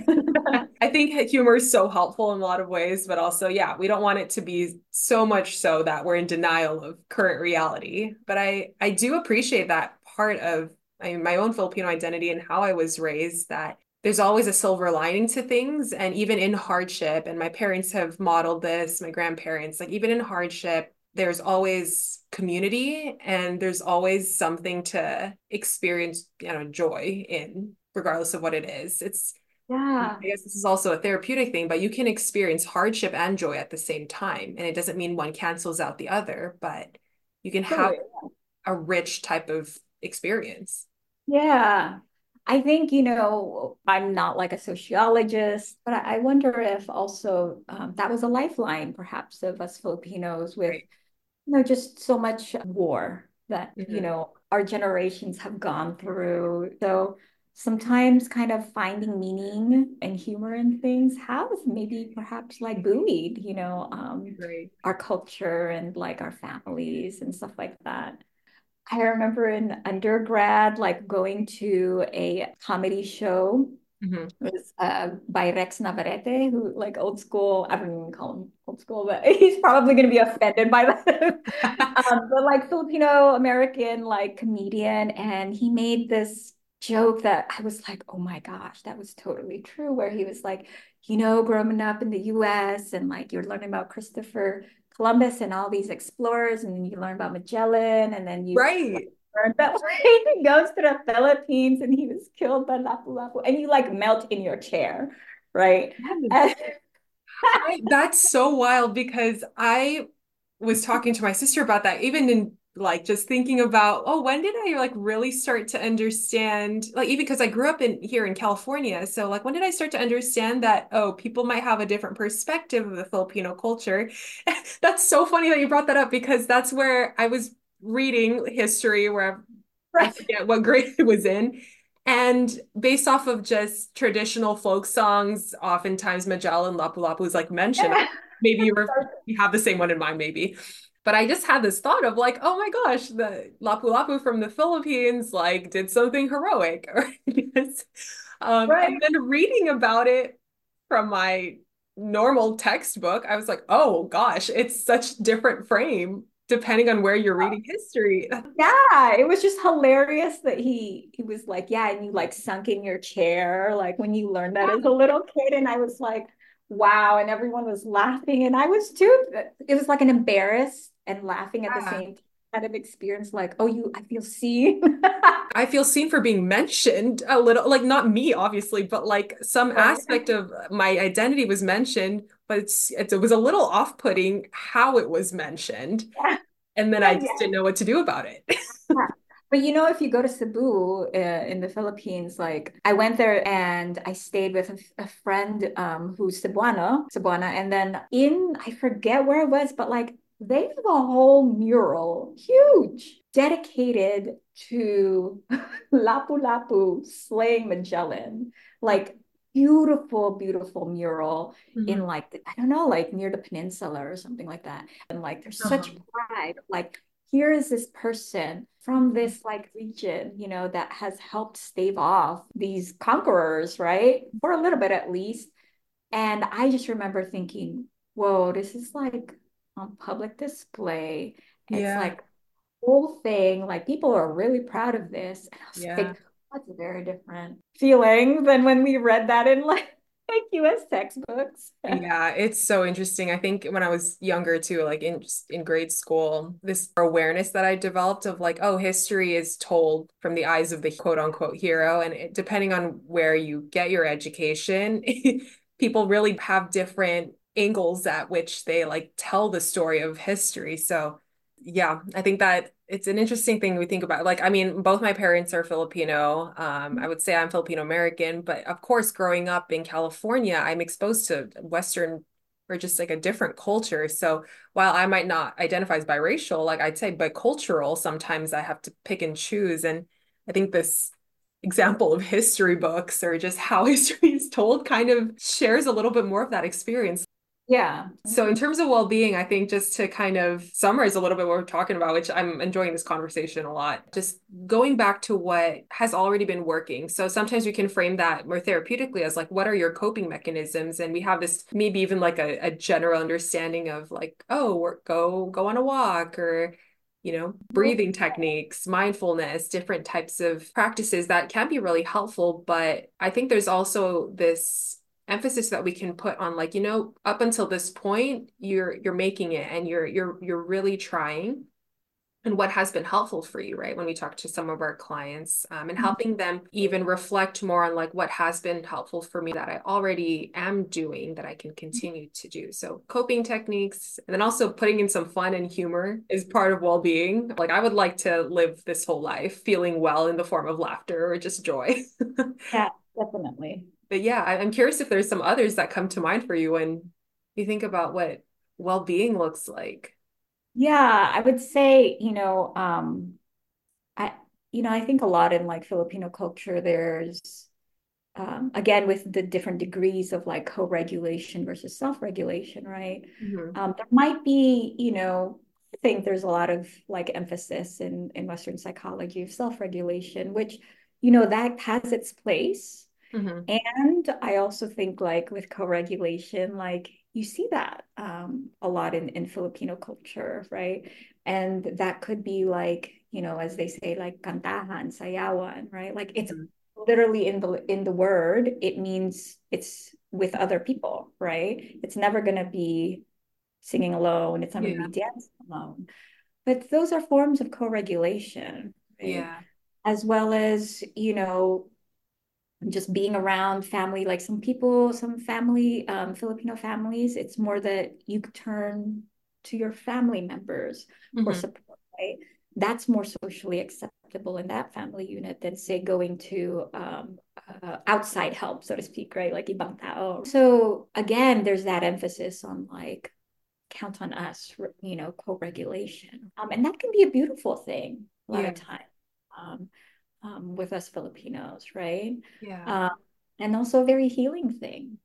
I think humor is so helpful in a lot of ways, but also, yeah, we don't want it to be so much so that we're in denial of current reality. But I, I do appreciate that part of, I mean, my own Filipino identity and how I was raised, that there's always a silver lining to things. And even in hardship, and my parents have modeled this, my grandparents, like even in hardship, there's always community and there's always something to experience, you know, joy in, regardless of what it is. It's I Yeah, guess this is also a therapeutic thing, but you can experience hardship and joy at the same time. And it doesn't mean one cancels out the other, but you can have totally. a rich type of experience. Yeah. I think, you know, I'm not like a sociologist, but I I wonder if also um, that was a lifeline, perhaps, of us Filipinos with, Right. you know, just so much war that, you Mhm. know, our generations have gone through. So sometimes kind of finding meaning and humor in things have maybe perhaps like buoyed, you know, um, Right. our culture and like our families and stuff like that. I remember in undergrad, like going to a comedy show. Mhm. It was uh, by Rex Navarrete, who like old school. I don't even call him old school, but he's probably going to be offended by that. Um, but like Filipino American like comedian, and he made this joke that I was like, oh my gosh, that was totally true. Where he was like, you know, growing up in the U S and like you're learning about Christopher Columbus and all these explorers, and then you learn about Magellan, and then you Right. learn that like, he goes to the Philippines and he was killed by Lapu-Lapu, and you like melt in your chair, right? Yes. And I, that's so wild because I was talking to my sister about that, even in like just thinking about, oh, when did I like really start to understand, like even because I grew up in here in California. So like when did I start to understand that, oh, people might have a different perspective of the Filipino culture? That's so funny that you brought that up because that's where I was reading history where I right, forget what grade it was in. And based off of just traditional folk songs, oftentimes Magellan Lapu Lapu is like mentioned. Maybe you were you have the same one in mind, maybe. But I just had this thought of like, oh my gosh, the Lapu Lapu from the Philippines like did something heroic. Because, um, Right. and then reading about it from my normal textbook, I was like, oh gosh, it's such different frame depending on where you're reading history. Yeah, it was just hilarious that he he was like, yeah, and you like sunk in your chair, like when you learned that as a little kid. And I was like, wow, and everyone was laughing, and I was too. It was like an embarrassed and laughing at the Yeah. same kind of experience, like, oh, you, I feel seen. I feel seen for being mentioned a little, like not me, obviously, but like some Right. aspect of my identity was mentioned, but it's, it's it was a little off-putting how it was mentioned. Yeah. And then I just Yeah. didn't know what to do about it. Yeah. But you know, if you go to Cebu, uh, in the Philippines, like I went there and I stayed with a, a friend um, who's Cebuano, Cebuana, and then in I forget where it was, but like they have a whole mural, huge, dedicated to Lapu Lapu slaying Magellan, like beautiful, beautiful mural in Mhm. like the- I don't know, like near the peninsula or something like that, and like there's such Uh-huh. pride, like here is this person from this like region, you know, that has helped stave off these conquerors, right? For a little bit at least. And I just remember thinking, whoa, this is like on public display. It's Yeah. like whole thing, like people are really proud of this. And I was Yeah. like, that's a very different feeling than when we read that in like, like U S textbooks. Yeah, it's so interesting. I think when I was younger too, like in just in grade school, this awareness that I developed of like, oh, history is told from the eyes of the quote unquote hero. And it, depending on where you get your education, people really have different angles at which they like tell the story of history. So yeah, I think that it's an interesting thing we think about. Like, I mean, both my parents are Filipino. Um, I would say I'm Filipino American, but of course, growing up in California, I'm exposed to Western or just like a different culture. So while I might not identify as biracial, like I'd say bicultural, sometimes I have to pick and choose. And I think this example of history books or just how history is told kind of shares a little bit more of that experience. Yeah. So in terms of well-being, I think just to kind of summarize a little bit what we're talking about, which I'm enjoying this conversation a lot, just going back to what has already been working. So sometimes we can frame that more therapeutically as like, what are your coping mechanisms? And we have this maybe even like a, a general understanding of like, oh, work, go go on a walk or you know, breathing techniques, mindfulness, different types of practices that can be really helpful. But I think there's also this emphasis that we can put on like you know up until this point you're you're making it and you're you're you're really trying and what has been helpful for you, right, when we talk to some of our clients, um, and helping them even reflect more on like what has been helpful for me that I already am doing that I can continue to do. So coping techniques and then also putting in some fun and humor is part of well-being. Like I would like to live this whole life feeling well in the form of laughter or just joy. Yeah, definitely. But yeah, I- I'm curious if there's some others that come to mind for you when you think about what well-being looks like. Yeah, I would say, you know, um, I, you know, I think a lot in like Filipino culture, there's, um, again, with the different degrees of like co-regulation versus self-regulation, right? Mhm. Um, there might be, you know, I think there's a lot of like emphasis in in Western psychology of self-regulation, which, you know, that has its place. Mhm. And I also think like with co-regulation, like you see that um, a lot in, in Filipino culture, right? And that could be like, you know, as they say, like kantahan, sayawan, right? Like it's Mhm. literally in the in the word, it means it's with other people, right? It's never gonna be singing alone, it's never gonna Yeah. be dancing alone. But those are forms of co-regulation, right? Yeah. As well as, you know, just being around family, like some people, some family, um, Filipino families, it's more that you turn to your family members for Mhm. support, right? That's more socially acceptable in that family unit than say going to um, uh, outside help, so to speak, right? Like ibang tao. So again, there's that emphasis on like count on us, you know, co-regulation, um, and that can be a beautiful thing a lot Yeah. of time. Um, um, with us Filipinos, right? Yeah. Um, and also a very healing thing.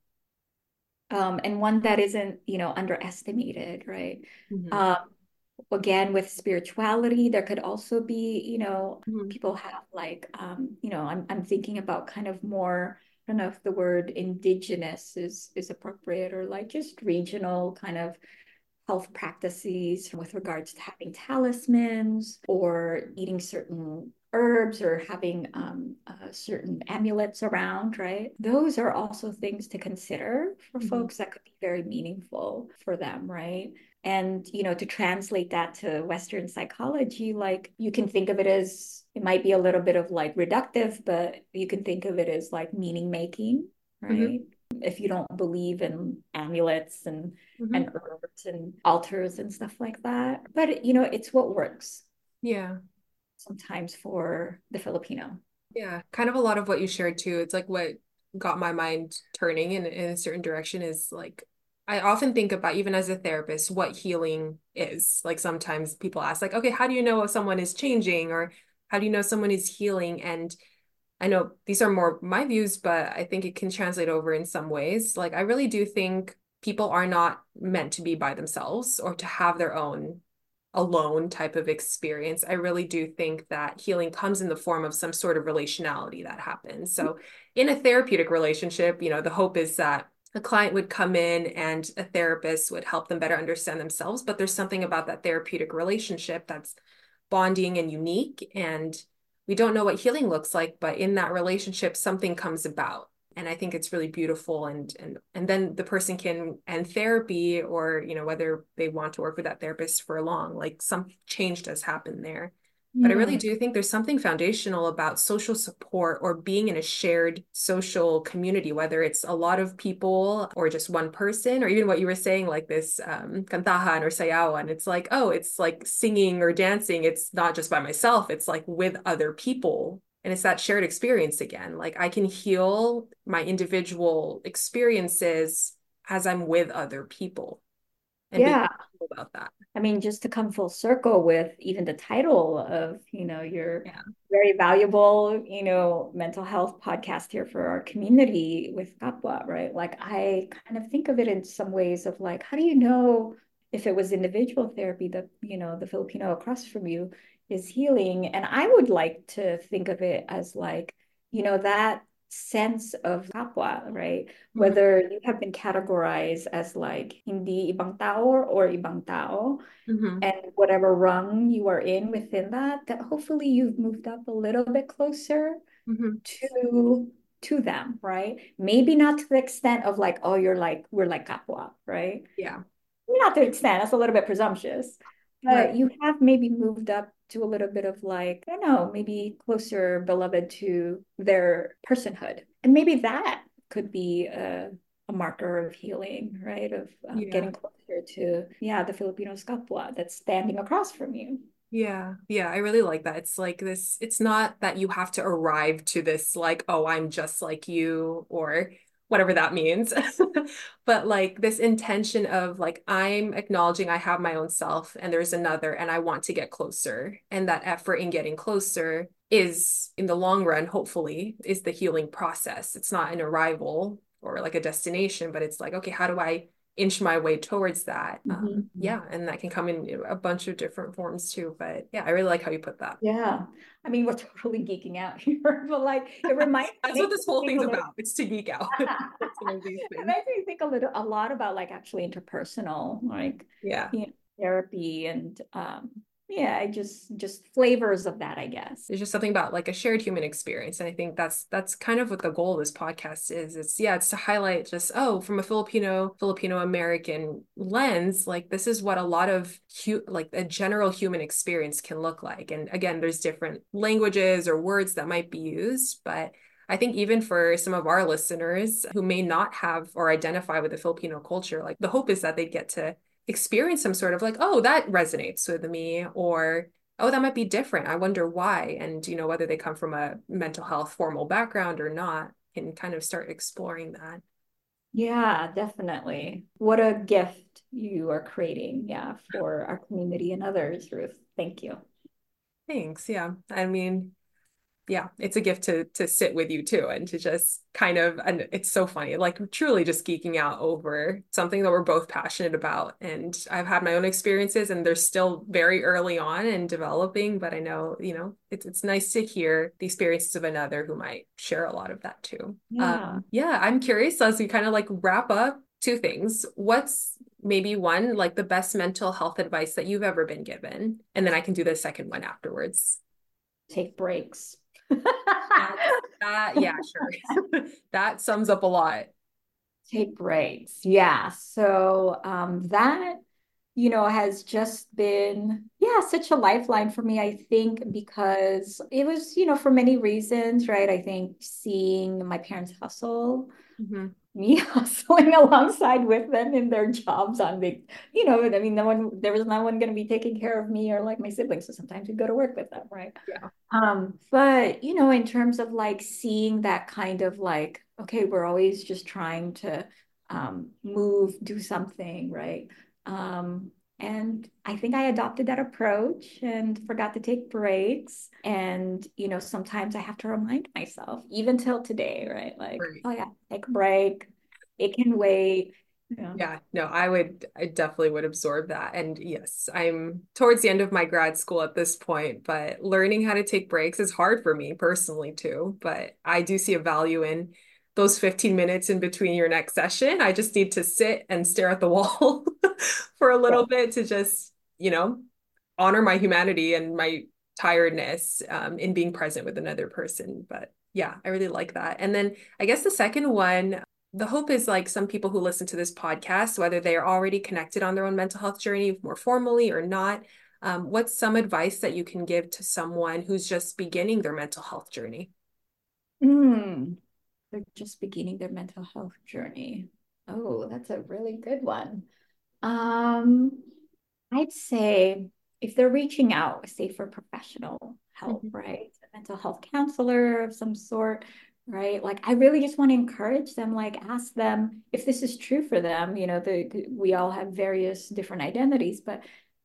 Um, and one that isn't, you know, underestimated, right? Hmm. Um, again, with spirituality, there could also be, you know, Hmm. people have like, um, you know, I'm I'm thinking about kind of more, I don't know if the word indigenous is is appropriate, or like just regional kind of health practices with regards to having talismans or eating certain herbs or having um, uh, certain amulets around, right? Those are also things to consider for Hmm. folks that could be very meaningful for them, right? And, you know, to translate that to Western psychology, like you can think of it as, it might be a little bit of like reductive, but you can think of it as like meaning making, Hmm. right? If you don't believe in amulets and and Hmm. herbs and altars and stuff like that. But you know, it's what works Yeah. sometimes for the Filipino. Yeah. Kind of a lot of what you shared too. It's like what got my mind turning in, in a certain direction is like, I often think about, even as a therapist, what healing is. Like sometimes people ask, like, okay, how do you know if someone is changing, or how do you know someone is healing? And I know these are more my views, but I think it can translate over in some ways. Like, I really do think people are not meant to be by themselves or to have their own alone type of experience. I really do think that healing comes in the form of some sort of relationality that happens. So, in a therapeutic relationship, you know, the hope is that a client would come in and a therapist would help them better understand themselves. But there's something about that therapeutic relationship that's bonding and unique. And we don't know what healing looks like, but in that relationship, something comes about. And I think it's really beautiful. And and and then the person can end therapy, or, you know, whether they want to work with that therapist for long, like some change does happen there. But I really Mm, do think there's something foundational about social support or being in a shared social community, whether it's a lot of people or just one person, or even what you were saying, like this um, kantahan or sayawan. It's like, oh, it's like singing or dancing. It's not just by myself, it's like with other people. And it's that shared experience again. Like I can heal my individual experiences as I'm with other people and be yeah. grateful about that. I mean, just to come full circle with even the title of, you know, your Yeah. very valuable, you know, mental health podcast here for our community with Kapwa, right? Like I kind of think of it in some ways of like, how do you know if it was individual therapy that, you know, the Filipino across from you is healing? And I would like to think of it as like, you know, that sense of kapwa, right? Mhm. Whether you have been categorized as like hindi ibang tao or ibang tao, Mhm. and whatever rung you are in within that, that hopefully you've moved up a little bit closer Mhm. to to them, right? Maybe not to the extent of like, oh, you're like, we're like kapwa, right? Yeah. Not to the extent, that's a little bit presumptuous, Right. but you have maybe moved up to a little bit of like, I don't know, maybe closer beloved to their personhood. And maybe that could be a, a marker of healing, right? Of um, Yeah. getting closer to, yeah, the Filipino kapwa that's standing across from you. Yeah. Yeah. I really like that. It's like this, it's not that you have to arrive to this, like, oh, I'm just like you, or whatever that means. But like this intention of like, I'm acknowledging I have my own self and there's another, and I want to get closer. And that effort in getting closer is, in the long run, hopefully, is the healing process. It's not an arrival or like a destination, but it's like, okay, how do I inch my way towards that? Um, Mhm. yeah, and that can come in a bunch of different forms too. But yeah, I really like how you put that. Yeah. I mean, we're totally geeking out here, but like it reminds That's what makes this me whole think a thing's little about. It's to geek out. Some of these it things. makes me think a little a lot about like actually interpersonal, like Yeah. you know, therapy and um yeah, just just flavors of that, I guess. There's just something about like a shared human experience. And I think that's that's kind of what the goal of this podcast is. It's yeah, it's to highlight just, oh, from a Filipino, Filipino American lens, like this is what a lot of hu like a general human experience can look like. And again, there's different languages or words that might be used, but I think even for some of our listeners who may not have or identify with the Filipino culture, like the hope is that they get to experience some sort of like, oh, that resonates with me, or oh, that might be different. I wonder why. And, you know, whether they come from a mental health formal background or not, can kind of start exploring that. Yeah, definitely. What a gift you are creating, yeah, for our community and others, Ruth. Thank you. Thanks. Yeah. I mean, yeah, it's a gift to to sit with you too and to just kind of, and it's so funny, like truly just geeking out over something that we're both passionate about. And I've had my own experiences and they're still very early on and developing, but I know, you know, it's it's nice to hear the experiences of another who might share a lot of that too. Yeah. Um, yeah, I'm curious as we kind of like wrap up two things. What's maybe one, like the best mental health advice that you've ever been given? And then I can do the second one afterwards. Take breaks. Uh, yeah, sure. That sums up a lot. Take breaks. Yeah. So um, that, you know, has just been, yeah, such a lifeline for me, I think, because it was, you know, for many reasons, right? I think seeing my parents hustle, Mhm. me hustling alongside with them in their jobs on the, you know, I mean, no one, there was no one going to be taking care of me or like my siblings. So sometimes we go to work with them, right? Yeah. Um, but you know, in terms of like seeing that kind of like, okay, we're always just trying to um, move, do something, right? Um, and I think I adopted that approach and forgot to take breaks. And, you know, sometimes I have to remind myself, even till today, right? Like, Right. oh yeah, take a break. It can wait. Yeah. Yeah, no, I would, I definitely would absorb that. And yes, I'm towards the end of my grad school at this point, but learning how to take breaks is hard for me personally too. But I do see a value in those fifteen minutes in between your next session. I just need to sit and stare at the wall for a Yeah. little bit to just, you know, honor my humanity and my tiredness um, in being present with another person. But yeah, I really like that. And then I guess the second one, the hope is like some people who listen to this podcast, whether they are already connected on their own mental health journey more formally or not, um, what's some advice that you can give to someone who's just beginning their mental health journey? Mm, they're just beginning their mental health journey. Oh, that's a really good one. Um, I'd say if they're reaching out, say for professional help, Mhm. right? A mental health counselor of some sort, right? Like I really just want to encourage them, like ask them if this is true for them. You know, the we all have various different identities, but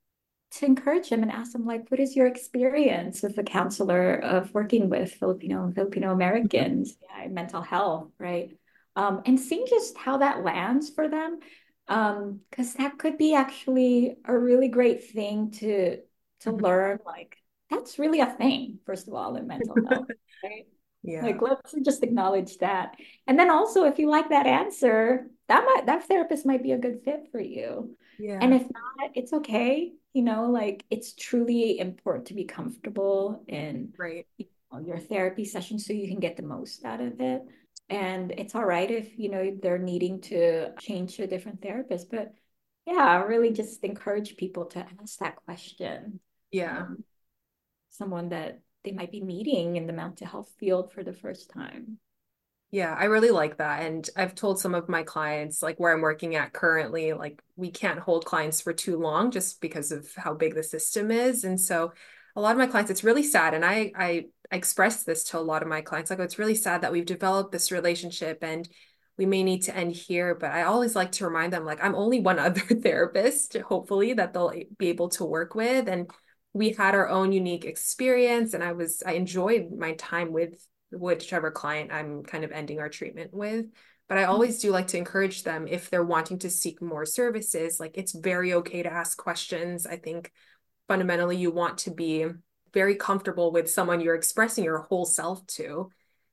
to encourage them and ask them, like, what is your experience with a counselor of working with Filipino and Filipino Americans, yeah, in mental health, right? Um, and seeing just how that lands for them, um, because that could be actually a really great thing to to Mhm. learn. Like, that's really a thing, first of all, in mental health, right? Yeah. Like, let's just acknowledge that. And then also, if you like that answer, that might that therapist might be a good fit for you. And Yeah. if not, it's okay. You know, like it's truly important to be comfortable in Right. you know, your therapy session so you can get the most out of it. And it's all right if, you know, they're needing to change to a different therapist. But yeah, I really just encourage people to ask that question. Yeah. Um, someone that they might be meeting in the mental health field for the first time. Yeah, I really like that. And I've told some of my clients, like where I'm working at currently, like we can't hold clients for too long just because of how big the system is. And so a lot of my clients, it's really sad. And I I, I express this to a lot of my clients, like, oh, it's really sad that we've developed this relationship and we may need to end here. But I always like to remind them, like, I'm only one other therapist, hopefully, that they'll be able to work with. And we had our own unique experience. And I was, I enjoyed my time with whichever client I'm kind of ending our treatment with. But I always do like to encourage them if they're wanting to seek more services, like it's very okay to ask questions. I think fundamentally you want to be very comfortable with someone you're expressing your whole self to.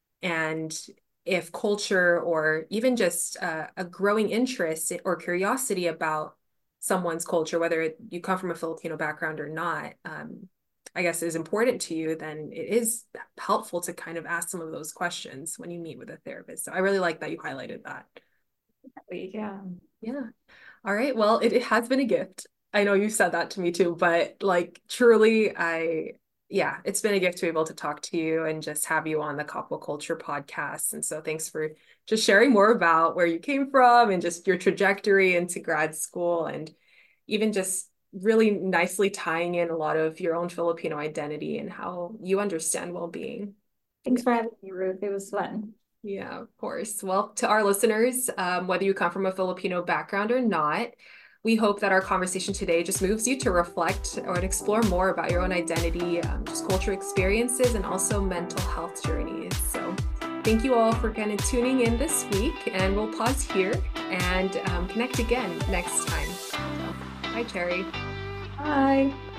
And if culture or even just uh, a growing interest or curiosity about someone's culture, whether you come from a Filipino background or not, um, I guess is important to you, then it is helpful to kind of ask some of those questions when you meet with a therapist. So I really like that you highlighted that. Yeah. Yeah. All right. Well, it, it has been a gift. I know you said that to me too, but like truly, I, yeah, it's been a gift to be able to talk to you and just have you on the Copwell Culture podcast. And so thanks for just sharing more about where you came from and just your trajectory into grad school and even just really nicely tying in a lot of your own Filipino identity and how you understand well-being. Thanks for having me, Ruth. It was fun. Yeah, of course. Well, to our listeners, um, whether you come from a Filipino background or not, We hope that our conversation today just moves you to reflect or to explore more about your own identity, um, just cultural experiences, and also mental health journeys. So thank you all for kind of tuning in this week, and we'll pause here and um, connect again next time. So, bye, Cherry. Bye.